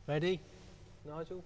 Ready, Nigel?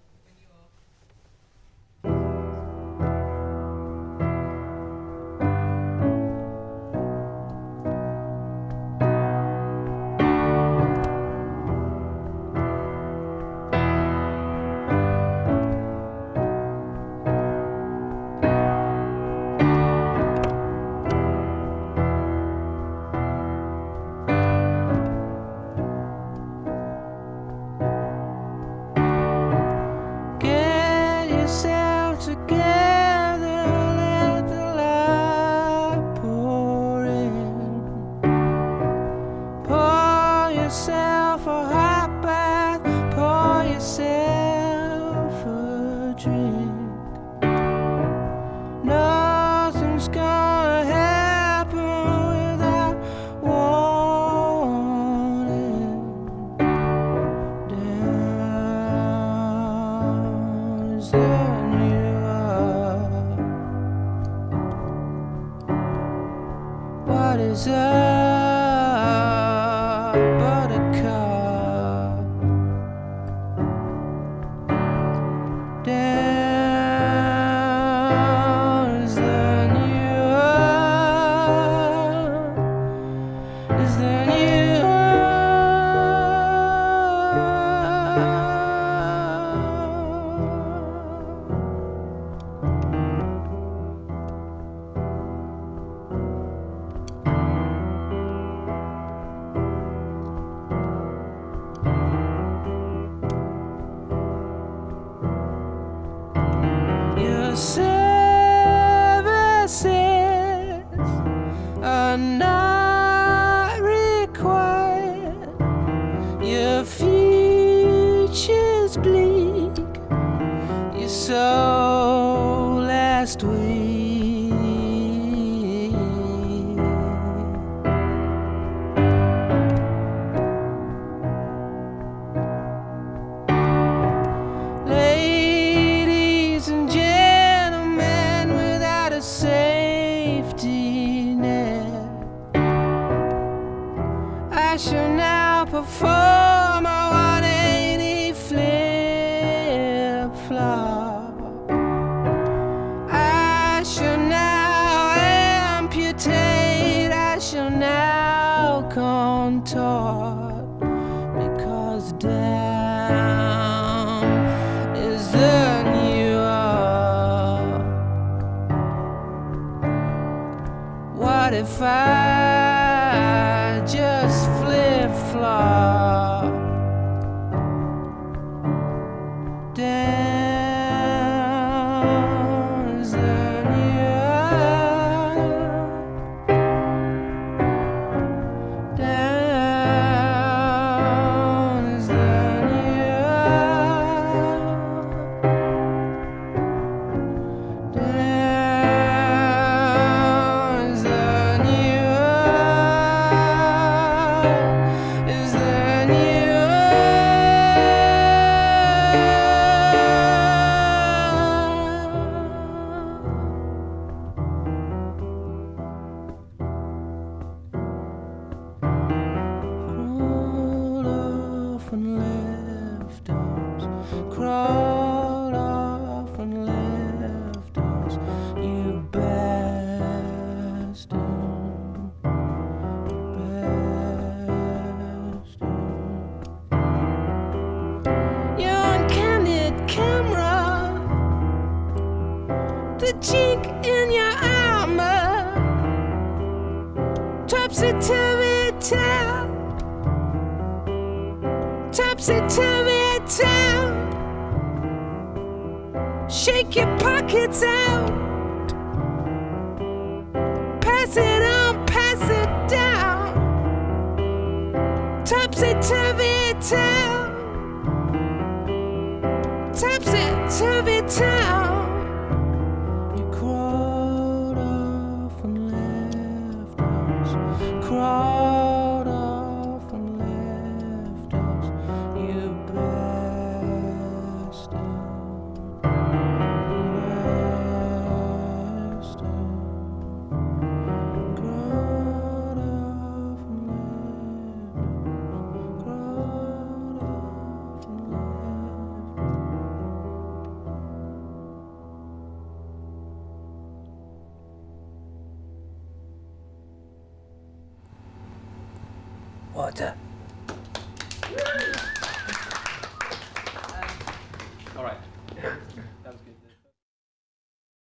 What is up, buttercup? Down is the new up, is the new Your services are not required. Your future's bleak. You sold last week. Ladies and gentlemen without a safety net, I shall now perform a 180 flip-flop. I shall now amputate, I shall now contort, because down is the new up. What if I just flip-flop? Down is the new up. Down is the new up. Down is the new up, is the new Crawled off and left us, crawled off and left us, you bastard, Your uncandid camera, the chink in your armor, topsy-turvy-town, topsy-turvy-town. Shake your pockets out, pass it on, pass it down. Topsy-turvy-town, topsy-turvy-town. You crawled off and left us, crawled off and left us, you bastard, Water.